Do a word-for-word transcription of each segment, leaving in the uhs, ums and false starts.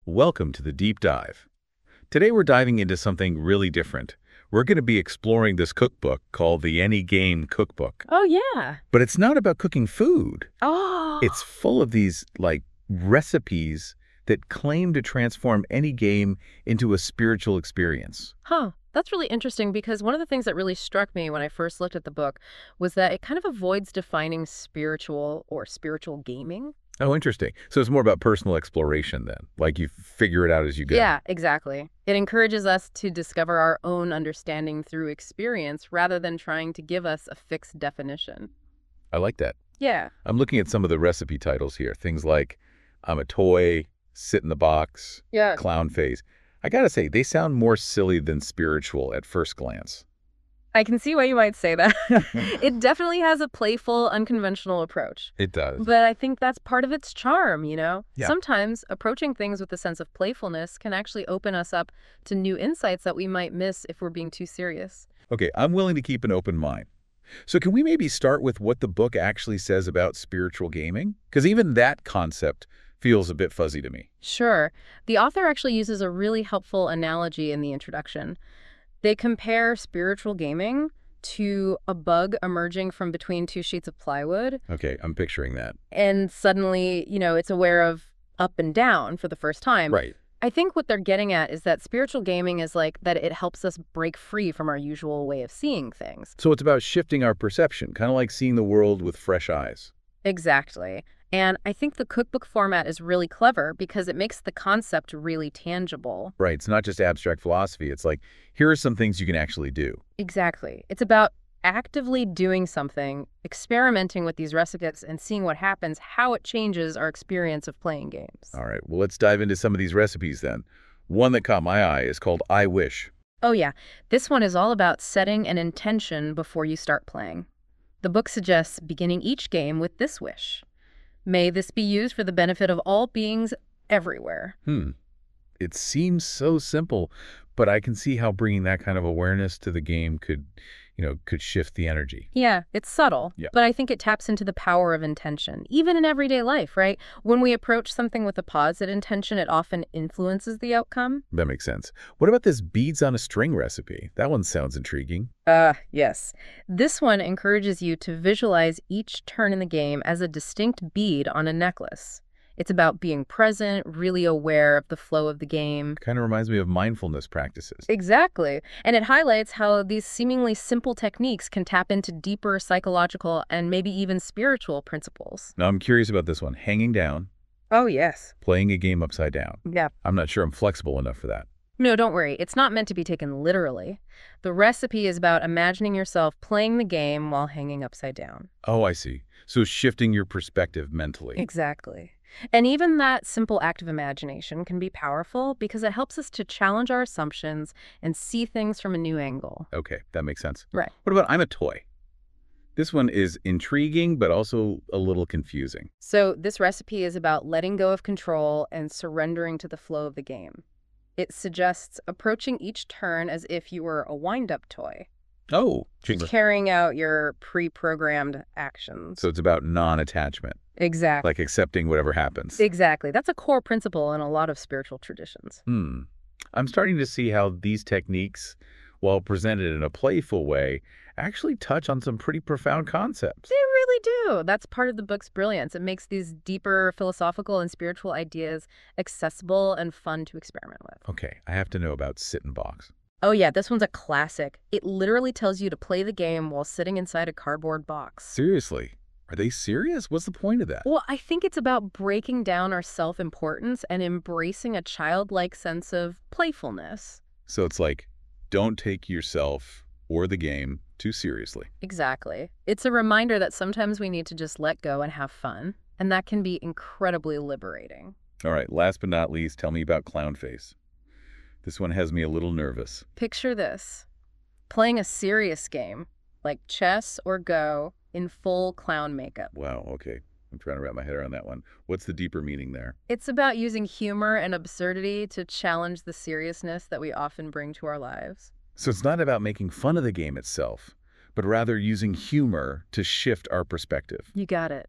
Welcome to the Deep Dive. Today we're diving into something really different. We're going to be exploring this cookbook called the Any Game Cookbook. Oh, yeah. But it's not about cooking food. Oh. It's full of these, like, recipes that claim to transform any game into a spiritual experience. Huh. That's really interesting because one of the things that really struck me when I first looked at the book was that it kind of avoids defining spiritual or spiritual gaming. Oh, interesting. So it's more about personal exploration then, like you figure it out as you go. Yeah, exactly. It encourages us to discover our own understanding through experience rather than trying to give us a fixed definition. I like that. Yeah. I'm looking at some of the recipe titles here. Things like I'm a toy, sit in the box, Yeah. clown phase. I gotta say, they sound more silly than spiritual at first glance. I can see why you might say that. It definitely has a playful, unconventional approach. It does. But I think that's part of its charm, you know? Yeah. Sometimes approaching things with a sense of playfulness can actually open us up to new insights that we might miss if we're being too serious. Okay, I'm willing to keep an open mind. So can we maybe start with what the book actually says about spiritual gaming? Because even that concept feels a bit fuzzy to me. Sure. The author actually uses a really helpful analogy in the introduction. They compare spiritual gaming to a bug emerging from between two sheets of plywood, Okay, I'm picturing that. and suddenly, you know, it's aware of up and down for the first time. Right. I think what they're getting at is that spiritual gaming is like that it helps us break free from our usual way of seeing things. So it's about shifting our perception, kind of like seeing the world with fresh eyes. Exactly. And I think the cookbook format is really clever because it makes the concept really tangible. Right, it's not just abstract philosophy. It's like, here are some things you can actually do. Exactly. It's about actively doing something, experimenting with these recipes and seeing what happens, how it changes our experience of playing games. All right, well, let's dive into some of these recipes then. One that caught my eye is called I Wish. Oh yeah, this one is all about setting an intention before you start playing. The book suggests beginning each game with this wish. May this be used for the benefit of all beings everywhere. Hmm. It seems so simple, but I can see how bringing that kind of awareness to the game could, you know, could shift the energy. Yeah, it's subtle, Yeah. but I think it taps into the power of intention, even in everyday life, right? When we approach something with a positive intention, it often influences the outcome. That makes sense. What about this beads on a string recipe? That one sounds intriguing. Uh, yes. This one encourages you to visualize each turn in the game as a distinct bead on a necklace. It's about being present, really aware of the flow of the game. Kind of reminds me of mindfulness practices. Exactly. And it highlights how these seemingly simple techniques can tap into deeper psychological and maybe even spiritual principles. Now, I'm curious about this one. Hanging down, Oh, yes. playing a game upside down. Yeah. I'm not sure I'm flexible enough for that. No, don't worry. It's not meant to be taken literally. The recipe is about imagining yourself playing the game while hanging upside down. Oh, I see. So shifting your perspective mentally. Exactly. And even that simple act of imagination can be powerful because it helps us to challenge our assumptions and see things from a new angle. Okay, that makes sense. Right. What about I'm a toy? This one is intriguing, but also a little confusing. So this recipe is about letting go of control and surrendering to the flow of the game. It suggests approaching each turn as if you were a wind-up toy, Oh, carrying out your pre-programmed actions. so it's about non-attachment, Exactly. like accepting whatever happens. Exactly. That's a core principle in a lot of spiritual traditions. Hmm. I'm starting to see how these techniques, while presented in a playful way, actually touch on some pretty profound concepts. They really do. That's part of the book's brilliance. It makes these deeper philosophical and spiritual ideas accessible and fun to experiment with. Okay, I have to know about Sit and Box. Oh yeah, this one's a classic. It literally tells you to play the game while sitting inside a cardboard box. Seriously? Are they serious? What's the point of that? Well, I think it's about breaking down our self-importance and embracing a childlike sense of playfulness. So it's like, don't take yourself or the game too seriously. Exactly. It's a reminder that sometimes we need to just let go and have fun, and that can be incredibly liberating. All right, last but not least, tell me about Clown Face. This one has me a little nervous. Picture this. Playing a serious game, like chess or Go, in full clown makeup. Wow, okay. I'm trying to wrap my head around that one. What's the deeper meaning there? It's about using humor and absurdity to challenge the seriousness that we often bring to our lives. So it's not about making fun of the game itself, but rather using humor to shift our perspective. You got it.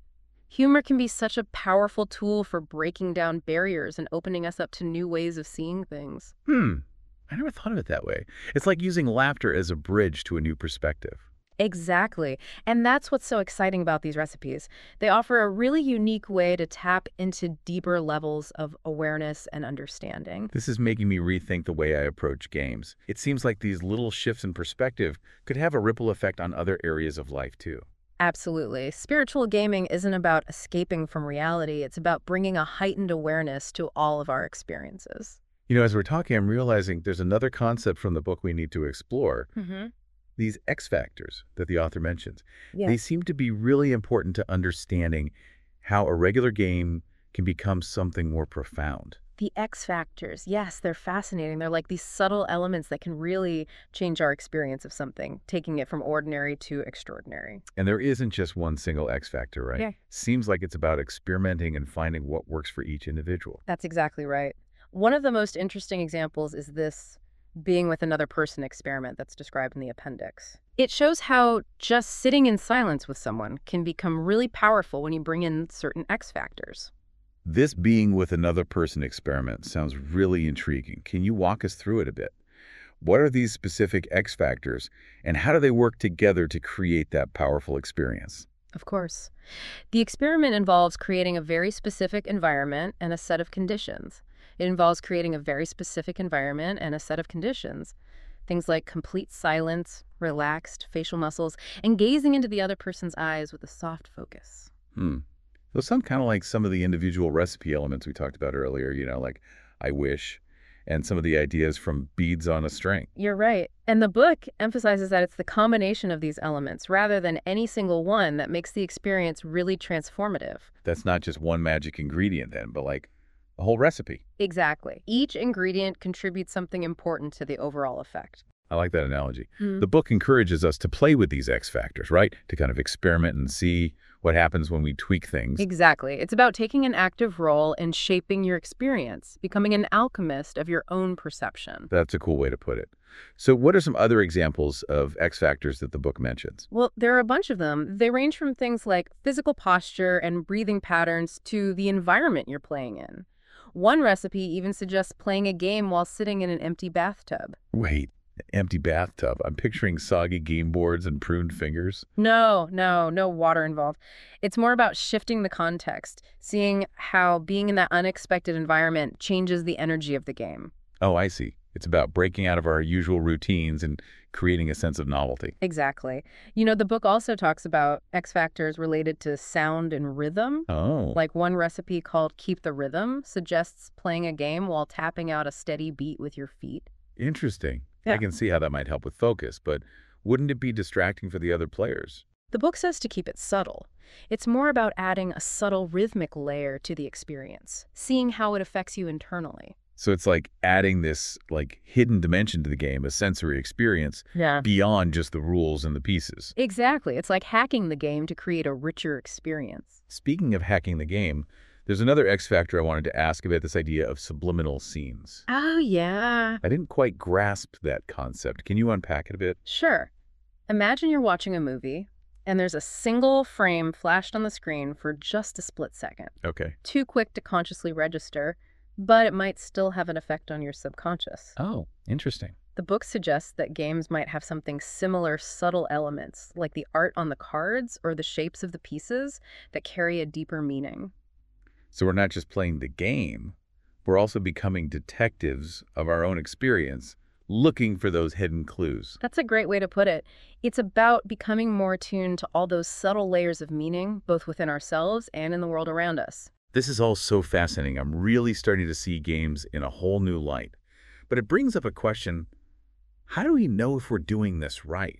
Humor can be such a powerful tool for breaking down barriers and opening us up to new ways of seeing things. Hmm. I never thought of it that way. It's like using laughter as a bridge to a new perspective. Exactly. And that's what's so exciting about these recipes. They offer a really unique way to tap into deeper levels of awareness and understanding. This is making me rethink the way I approach games. It seems like these little shifts in perspective could have a ripple effect on other areas of life, too. Absolutely. Spiritual gaming isn't about escaping from reality. It's about bringing a heightened awareness to all of our experiences. You know, as we're talking, I'm realizing there's another concept from the book we need to explore. Mm-hmm. These X factors that the author mentions. Yeah. They seem to be really important to understanding how a regular game can become something more profound. The X factors, yes, they're fascinating. They're like these subtle elements that can really change our experience of something, taking it from ordinary to extraordinary. And there isn't just one single X factor, right? Yeah. Seems like it's about experimenting and finding what works for each individual. That's exactly right. One of the most interesting examples is this being with another person experiment that's described in the appendix. It shows how just sitting in silence with someone can become really powerful when you bring in certain X factors. This being with another person experiment sounds really intriguing. Can you walk us through it a bit? What are these specific X factors, and how do they work together to create that powerful experience? Of course. The experiment involves creating a very specific environment and a set of conditions. It involves creating a very specific environment and a set of conditions. Things like complete silence, relaxed facial muscles, and gazing into the other person's eyes with a soft focus. Hmm. Those sound kind of like some of the individual recipe elements we talked about earlier, you know, like I wish, and some of the ideas from beads on a string. You're right. And the book emphasizes that it's the combination of these elements rather than any single one that makes the experience really transformative. That's not just one magic ingredient then, but like a whole recipe. Exactly. Each ingredient contributes something important to the overall effect. I like that analogy. Mm. The book encourages us to play with these X factors, right? To kind of experiment and see what happens when we tweak things. Exactly. It's about taking an active role in shaping your experience, becoming an alchemist of your own perception. That's a cool way to put it. So what are some other examples of X factors that the book mentions? Well, there are a bunch of them. They range from things like physical posture and breathing patterns to the environment you're playing in. One recipe even suggests playing a game while sitting in an empty bathtub. Wait, an empty bathtub. I'm picturing soggy game boards and pruned fingers. No, no, no water involved. It's more about shifting the context, seeing how being in that unexpected environment changes the energy of the game. Oh, I see. It's about breaking out of our usual routines and creating a sense of novelty. Exactly. You know, the book also talks about X factors related to sound and rhythm. Oh, Like one recipe called Keep the Rhythm suggests playing a game while tapping out a steady beat with your feet. interesting. I Yeah. can see how that might help with focus, but wouldn't it be distracting for the other players? The book says to keep it subtle. It's more about adding a subtle rhythmic layer to the experience, seeing how it affects you internally. So it's like adding this like hidden dimension to the game, a sensory experience Yeah. beyond just the rules and the pieces. Exactly. It's like hacking the game to create a richer experience. Speaking of hacking the game, there's another X factor I wanted to ask about, this idea of subliminal scenes. Oh, yeah. I didn't quite grasp that concept. Can you unpack it a bit? Sure. Imagine you're watching a movie, and there's a single frame flashed on the screen for just a split second. Okay. Too quick to consciously register, but it might still have an effect on your subconscious. Oh, interesting. The book suggests that games might have something similar subtle elements, like the art on the cards or the shapes of the pieces, that carry a deeper meaning. So we're not just playing the game, we're also becoming detectives of our own experience, looking for those hidden clues. That's a great way to put it. It's about becoming more attuned to all those subtle layers of meaning, both within ourselves and in the world around us. This is all so fascinating. I'm really starting to see games in a whole new light. But it brings up a question: how do we know if we're doing this right?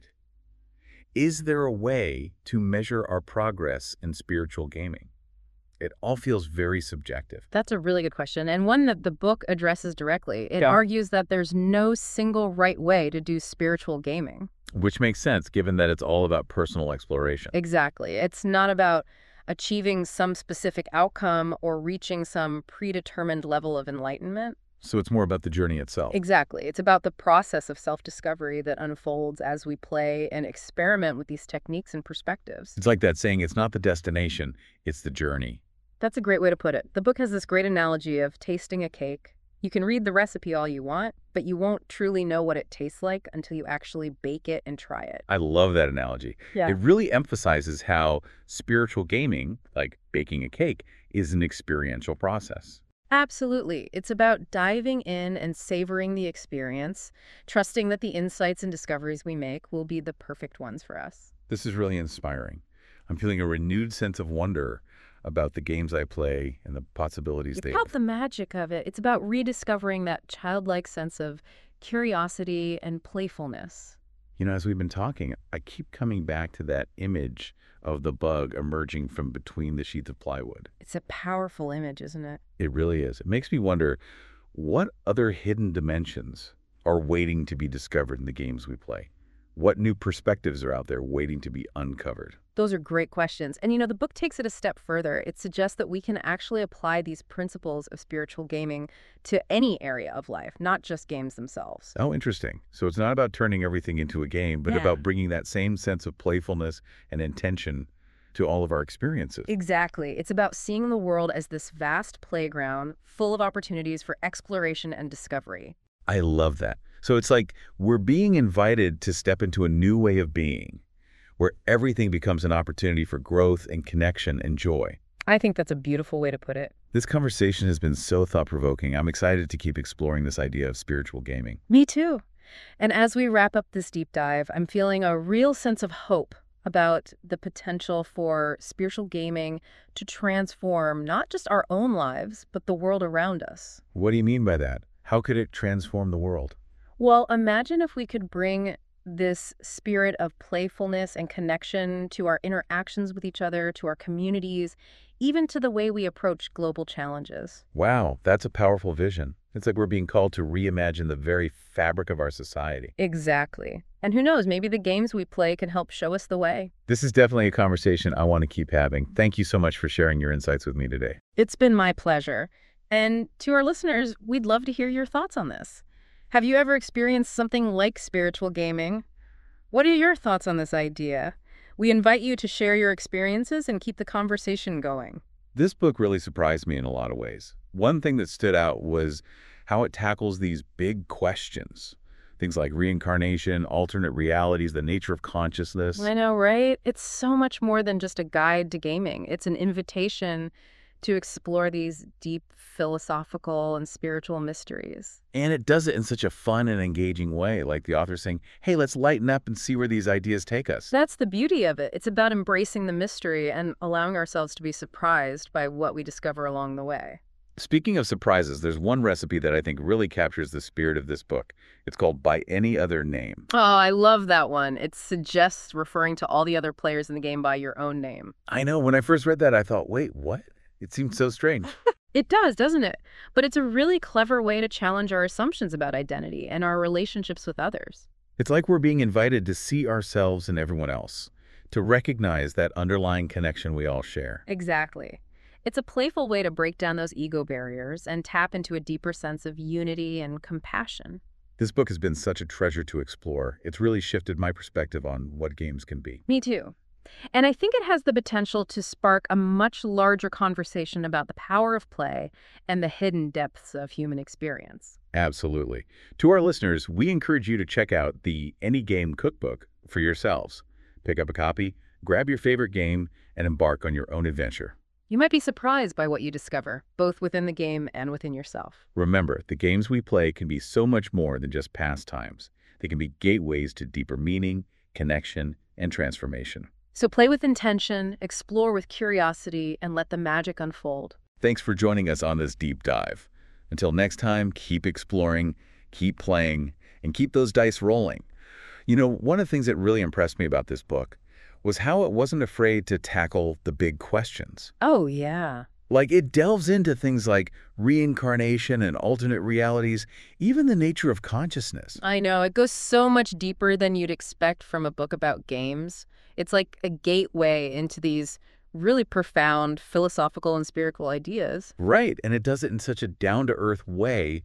Is there a way to measure our progress in spiritual gaming? It all feels very subjective. That's a really good question, and one that the book addresses directly. It Yeah. argues that there's no single right way to do spiritual gaming. Which makes sense, given that it's all about personal exploration. Exactly. It's not about achieving some specific outcome or reaching some predetermined level of enlightenment. So it's more about the journey itself. Exactly. It's about the process of self-discovery that unfolds as we play and experiment with these techniques and perspectives. It's like that saying, it's not the destination, it's the journey. That's a great way to put it. The book has this great analogy of tasting a cake. You can read the recipe all you want, but you won't truly know what it tastes like until you actually bake it and try it. I love that analogy. Yeah. It really emphasizes how spiritual gaming, like baking a cake, is an experiential process. Absolutely. It's about diving in and savoring the experience, trusting that the insights and discoveries we make will be the perfect ones for us. This is really inspiring. I'm feeling a renewed sense of wonder about the games I play and the possibilities It's they about the magic of it. It's about rediscovering that childlike sense of curiosity and playfulness. You know, as we've been talking, I keep coming back to that image of the bug emerging from between the sheets of plywood. It's a powerful image, isn't it? It really is. It makes me wonder, what other hidden dimensions are waiting to be discovered in the games we play? What new perspectives are out there waiting to be uncovered? Those are great questions. And you know, the book takes it a step further. It suggests that we can actually apply these principles of spiritual gaming to any area of life, not just games themselves. Oh, interesting. So it's not about turning everything into a game, but Yeah. about bringing that same sense of playfulness and intention to all of our experiences. Exactly. It's about seeing the world as this vast playground full of opportunities for exploration and discovery. I love that. So it's like we're being invited to step into a new way of being, where everything becomes an opportunity for growth and connection and joy. I think that's a beautiful way to put it. This conversation has been so thought-provoking. I'm excited to keep exploring this idea of spiritual gaming. Me too. And as we wrap up this deep dive, I'm feeling a real sense of hope about the potential for spiritual gaming to transform not just our own lives, but the world around us. What do you mean by that? How could it transform the world? Well, imagine if we could bring this spirit of playfulness and connection to our interactions with each other, to our communities, even to the way we approach global challenges. Wow, that's a powerful vision. It's like we're being called to reimagine the very fabric of our society. Exactly. And who knows, maybe the games we play can help show us the way. This is definitely a conversation I want to keep having. Thank you so much for sharing your insights with me today. It's been my pleasure. And to our listeners, we'd love to hear your thoughts on this. Have you ever experienced something like spiritual gaming? What are your thoughts on this idea? We invite you to share your experiences and keep the conversation going. This book really surprised me in a lot of ways. One thing that stood out was how it tackles these big questions. Things like reincarnation, alternate realities, the nature of consciousness. I know, right? It's so much more than just a guide to gaming. It's an invitation to explore these deep philosophical and spiritual mysteries. And it does it in such a fun and engaging way, like the author saying, hey, let's lighten up and see where these ideas take us. That's the beauty of it. It's about embracing the mystery and allowing ourselves to be surprised by what we discover along the way. Speaking of surprises, there's one recipe that I think really captures the spirit of this book. It's called By Any Other Name. Oh, I love that one. It suggests referring to all the other players in the game by your own name. I know, when I first read that, I thought, wait, what? It seemed so strange. It does, doesn't it? But it's a really clever way to challenge our assumptions about identity and our relationships with others. It's like we're being invited to see ourselves in everyone else, to recognize that underlying connection we all share. Exactly. It's a playful way to break down those ego barriers and tap into a deeper sense of unity and compassion. This book has been such a treasure to explore. It's really shifted my perspective on what games can be. Me too. And I think it has the potential to spark a much larger conversation about the power of play and the hidden depths of human experience. Absolutely. To our listeners, we encourage you to check out the Any Game Cookbook for yourselves. Pick up a copy, grab your favorite game, and embark on your own adventure. You might be surprised by what you discover, both within the game and within yourself. Remember, the games we play can be so much more than just pastimes. They can be gateways to deeper meaning, connection, and transformation. So play with intention, explore with curiosity, and let the magic unfold. Thanks for joining us on this deep dive. Until next time, keep exploring, keep playing, and keep those dice rolling. You know, one of the things that really impressed me about this book was how it wasn't afraid to tackle the big questions. Oh, yeah. Like, it delves into things like reincarnation and alternate realities, even the nature of consciousness. I know. It goes so much deeper than you'd expect from a book about games. It's like a gateway into these really profound philosophical and spiritual ideas. Right, and it does it in such a down-to-earth way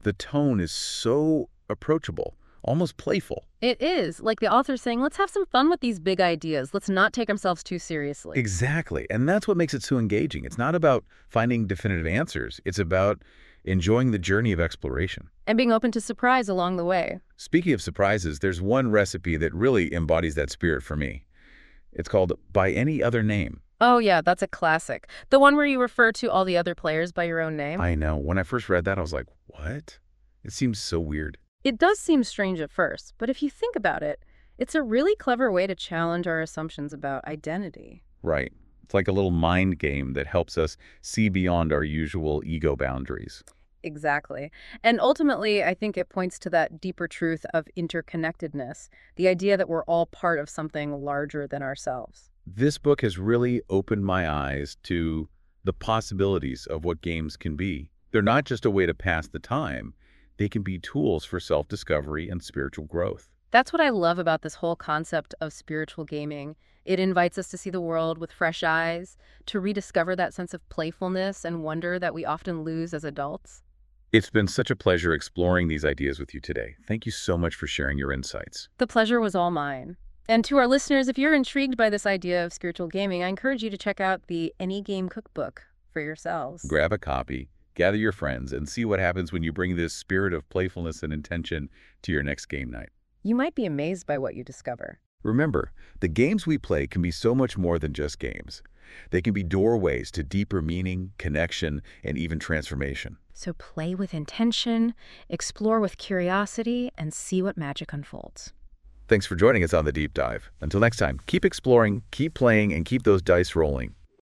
The tone is so approachable, almost playful. It is, like the author saying, let's have some fun with these big ideas. Let's not take ourselves too seriously. Exactly. And that's what makes it so engaging. It's not about finding definitive answers. It's about enjoying the journey of exploration. And being open to surprise along the way. Speaking of surprises, there's one recipe that really embodies that spirit for me. It's called By Any Other Name. Oh yeah, that's a classic. The one where you refer to all the other players by your own name. I know. When I first read that, I was like, what? It seems so weird. It does seem strange at first, but if you think about it, it's a really clever way to challenge our assumptions about identity. Right. It's like a little mind game that helps us see beyond our usual ego boundaries. Exactly. And ultimately, I think it points to that deeper truth of interconnectedness, the idea that we're all part of something larger than ourselves. This book has really opened my eyes to the possibilities of what games can be. They're not just a way to pass the time. They can be tools for self-discovery and spiritual growth. That's what I love about this whole concept of spiritual gaming. It invites us to see the world with fresh eyes, to rediscover that sense of playfulness and wonder that we often lose as adults. It's been such a pleasure exploring these ideas with you today. Thank you so much for sharing your insights. The pleasure was all mine. And to our listeners, if you're intrigued by this idea of spiritual gaming, I encourage you to check out the Any Game Cookbook for yourselves. Grab a copy, gather your friends, and see what happens when you bring this spirit of playfulness and intention to your next game night. You might be amazed by what you discover. Remember, the games we play can be so much more than just games. They can be doorways to deeper meaning, connection, and even transformation. So play with intention, explore with curiosity, and see what magic unfolds. Thanks for joining us on The Deep Dive. Until next time, keep exploring, keep playing, and keep those dice rolling.